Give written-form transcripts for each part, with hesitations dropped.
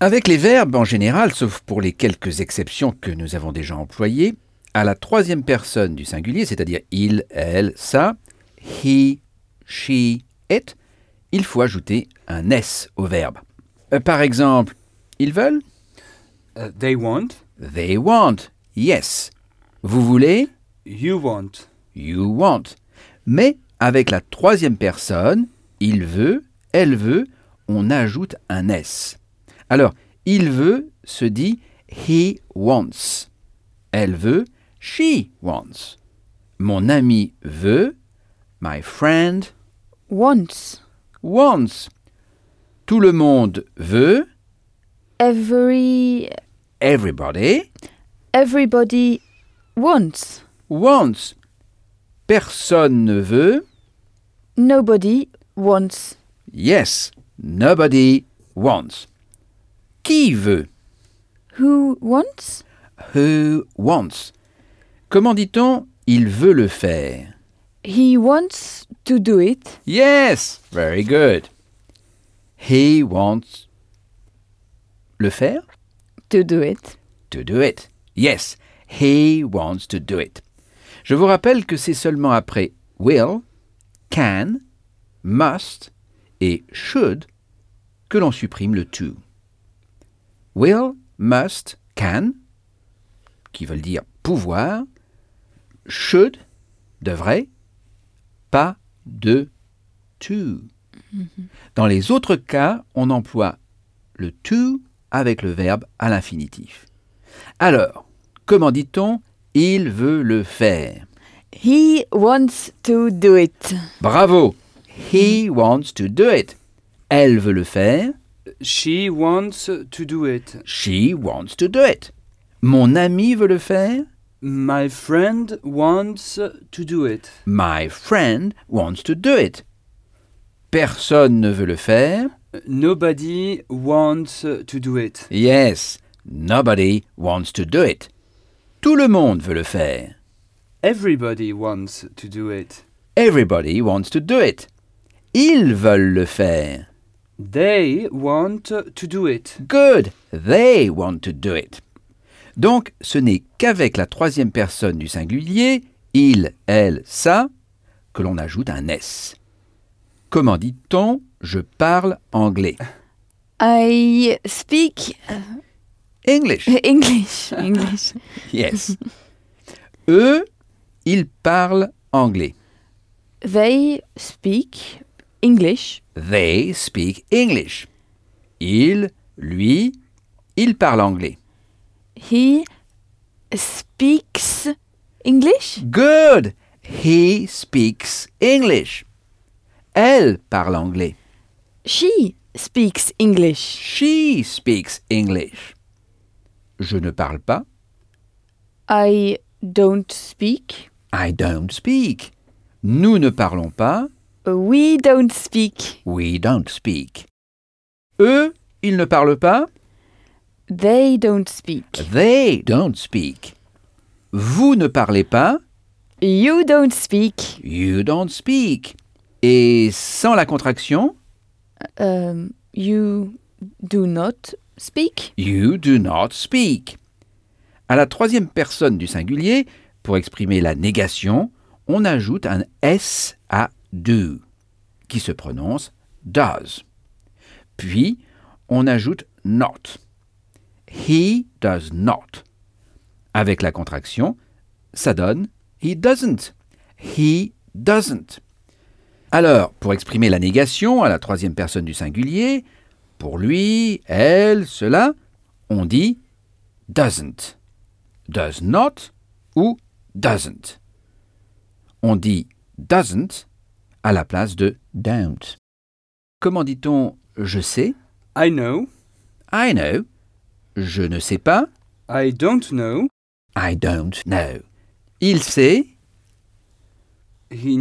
Avec les verbes en général, sauf pour les quelques exceptions que nous avons déjà employées, à la troisième personne du singulier, c'est-à-dire il, elle, ça, he, she, it, il faut ajouter un S au verbe. Par exemple, ils veulent? They want. They want. Yes. Vous voulez? You want. You want. Mais avec la troisième personne, il veut, elle veut, on ajoute un S. Alors, il veut se dit he wants. Elle veut, she wants. Mon ami veut, my friend Wants. wants. Tout le monde veut, Everybody wants. wants. Personne ne veut, Nobody wants. yes, nobody wants. Qui veut? Who wants? Who wants? Comment dit-on il veut le faire? He wants to do it. Yes, very good. He wants le faire? To do it. To do it. Yes, he wants to do it. Je vous rappelle que c'est seulement après will, can, must et should que l'on supprime le to. Will, must, can, qui veulent dire pouvoir, should, devrait, pas de to. Dans les autres cas, on emploie le to avec le verbe à l'infinitif. Alors, comment dit-on « il veut le faire » He wants to do it. Bravo! He wants to do it. Elle veut le faire. She wants to do it. She wants to do it. Mon ami veut le faire. My friend wants to do it. My friend wants to do it. Personne ne veut le faire. Nobody wants to do it. Yes, nobody wants to do it. Tout le monde veut le faire. Everybody wants to do it. Everybody wants to do it. Ils veulent le faire. They want to do it. Good, they want to do it. Donc, ce n'est qu'avec la troisième personne du singulier, il, elle, ça, que l'on ajoute un S. Comment dit-on « je parle anglais » I speak English. English. Yes. Eux, ils parlent anglais. They speak English. They speak English. Il, lui, il parle anglais. He speaks English. Good. He speaks English. Elle parle anglais. She speaks English. She speaks English. Je ne parle pas. I don't speak. I don't speak. Nous ne parlons pas. We don't speak. We don't speak. Eux, ils ne parlent pas. They don't speak. They don't speak. Vous ne parlez pas. You don't speak. You don't speak. Et sans la contraction, You do not speak. you do not speak. À la troisième personne du singulier, pour exprimer la négation, on ajoute un S à do, qui se prononce does. Puis, on ajoute not. He does not. Avec la contraction, ça donne he doesn't. He doesn't. Alors, pour exprimer la négation à la troisième personne du singulier, pour lui, elle, cela, on dit doesn't, does not ou doesn't. On dit doesn't à la place de don't. Comment dit-on je sais? I know. I know. Je ne sais pas. I don't know. I don't know. Il sait. He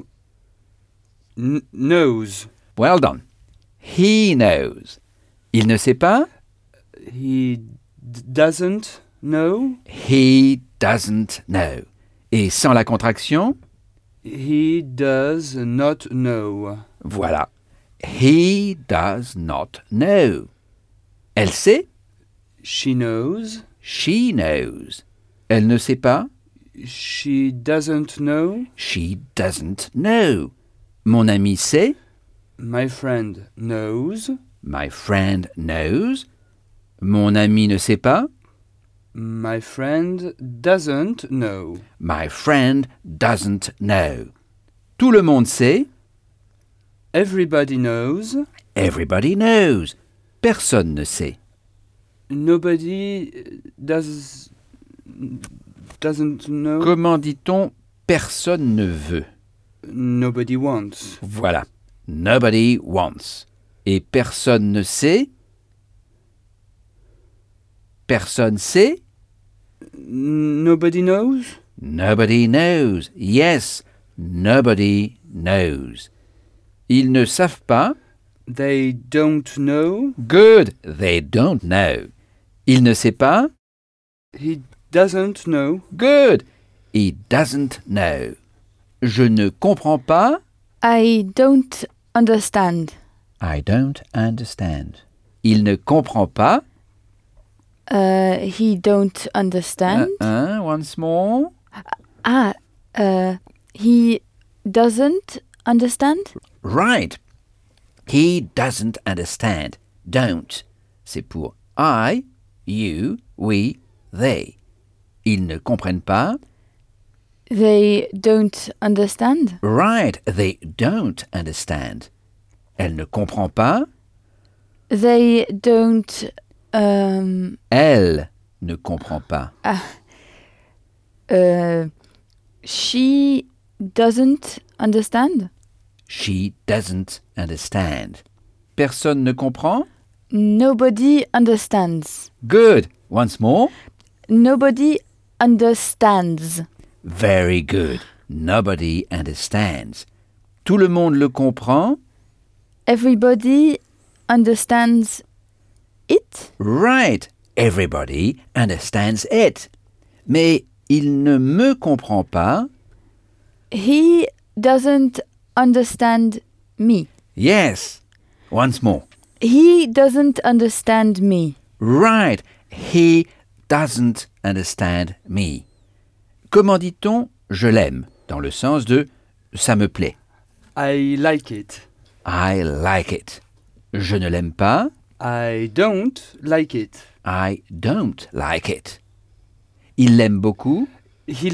knows. Well done. He knows. Il ne sait pas. He doesn't know. He doesn't know. Et sans la contraction, He does not know. voilà. He does not know. Elle sait. She knows. She knows. Elle ne sait pas. She doesn't know. She doesn't know. Mon ami sait. My friend knows. My friend knows. Mon ami ne sait pas. My friend doesn't know. My friend doesn't know. Tout le monde sait. Everybody knows. Everybody knows. Personne ne sait. Nobody doesn't know. Comment dit-on personne ne veut? Nobody wants. Voilà. Nobody wants. Et personne ne sait? Personne sait? Nobody knows. Nobody knows. Yes, nobody knows. Ils ne savent pas? They don't know. Good, they don't know. Il ne sait pas? He doesn't know. Good, he doesn't know. Je ne comprends pas? I don't understand. I don't understand. Il ne comprend pas? He don't understand. Once more. He doesn't understand. Right. He doesn't understand. Don't. C'est pour I, you, we, they. Ils ne comprennent pas? They don't understand. Right. They don't understand. Elle ne comprend pas? They don't. Elle ne comprend pas. She doesn't understand. She doesn't understand. Personne ne comprend? Nobody understands. Good. Once more. Nobody understands. Very good. Nobody understands. Tout le monde le comprend? Everybody understands it. Right. Everybody understands it. Mais il ne me comprend pas? He doesn't understand me. Yes. Once more. He doesn't understand me. Right. He doesn't understand me. Comment dit-on je l'aime dans le sens de ça me plaît? I like it. I like it. Je ne l'aime pas? I don't like it. I don't like it. Il l'aime beaucoup? He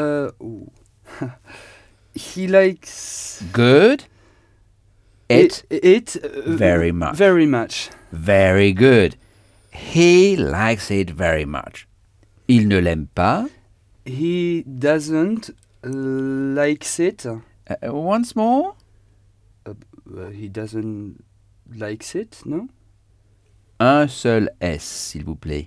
he likes Good. It very much. Very much. Very good. He likes it very much. Il ne l'aime pas? He doesn't likes it. Once more? He doesn't likes it, no? Un seul S, s'il vous plaît.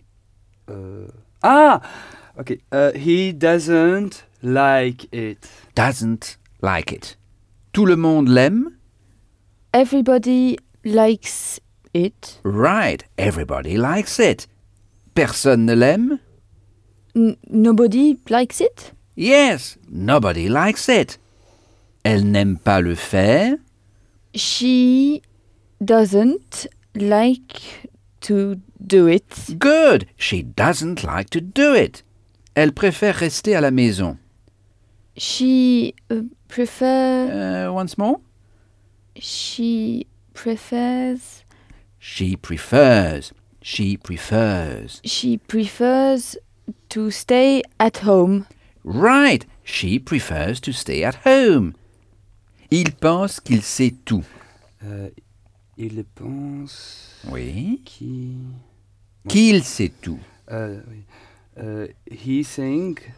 Okay. He doesn't like it. Doesn't like it. Tout le monde l'aime? Everybody likes it. Right. Everybody likes it. Personne ne l'aime? Nobody likes it. Yes. Nobody likes it. Elle n'aime pas le faire? She doesn't like to do it. Good. She doesn't like to do it. Elle préfère rester à la maison. She prefers. Once more? She prefers. She prefers. She prefers. She prefers to stay at home. Right. She prefers to stay at home. Il pense qu'il sait tout. Il pense Oui. qu'il sait tout. oui. He think.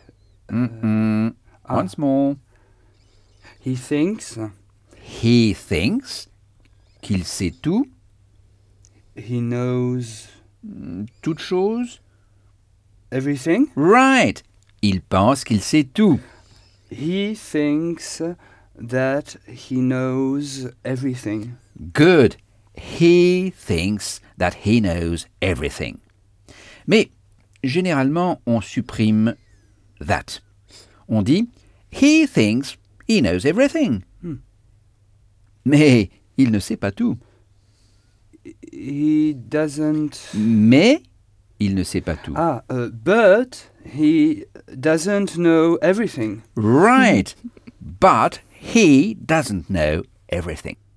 Once more. He thinks. He thinks qu'il sait tout. He knows Toute chose. everything. Right. Il pense qu'il sait tout. He thinks that he knows everything. Good. He thinks that he knows everything. Mais généralement, on supprime that. On dit he thinks he knows everything. Mais il ne sait pas tout. he doesn't. Mais il ne sait pas tout. But he doesn't know everything. Right. But he doesn't know everything.